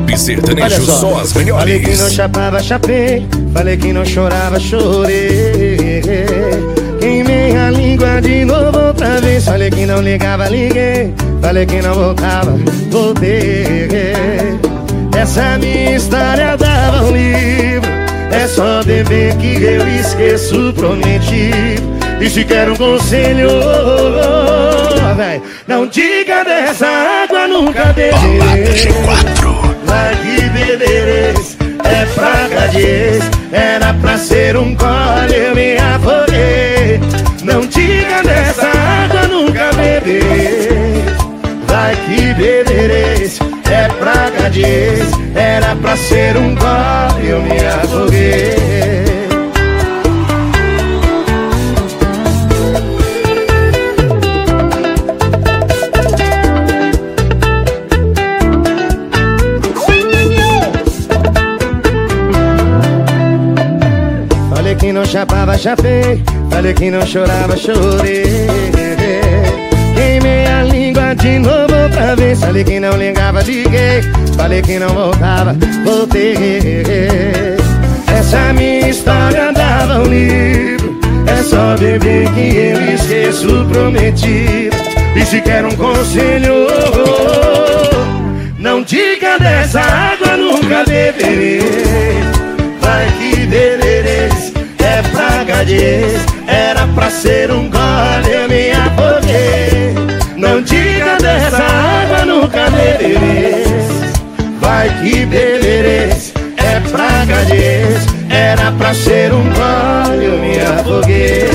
Pop sertanejo, só as melhores. Falei que não chapava, chapei. Falei que não chorava, chorei. Queimei a língua de novo outra vez. Falei que não ligava, liguei. Falei que não voltava, voltei. Essa minha história dava um livro. É só beber que eu esqueço, prometi. E se quer um conselho, véi, não diga dessa água, nunca beberei. Vai que bebereis, é praga de ex. Era pra ser um gole, eu me afoguei. Não diga dessa água, nunca beberei. Vai que bebereis, é praga de ex. Era pra ser um gole, eu me afoguei. Falei que não chapava, chapei. Falei que não chorava, chorei. Queimei a língua de novo outra vez. Falei que não ligava, liguei. Falei que não voltava, voltei. Essa minha história dava um livro. É só beber que eu esqueço, prometido. E se quer um conselho, não diga dessa água, nunca beberei. Vai que bebereis, é praga de ex. Era pra ser um gole, eu me afoguei. Não diga dessa água, nunca bebereis. Vai que bebereis, é praga de ex. Era pra ser um gole, eu me afoguei.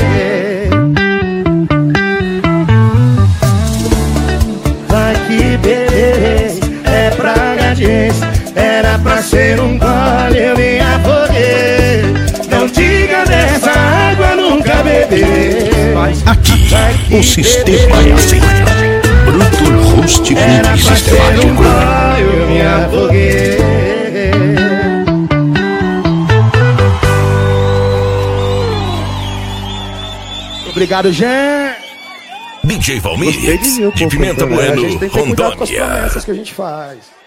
Vai que bebereis, é praga de ex. Era pra ser um gole, eu me afoguei. Não diga dessa água, nunca beberei. Aqui, o sistema é assim. Bruto rústico e sistemático. Eu me afoguei. Obrigado, Jean. DJ Valmir, de Pimenta Bueno, a gente tem que ter cuidado com as Rondônia. promessas que a gente faz.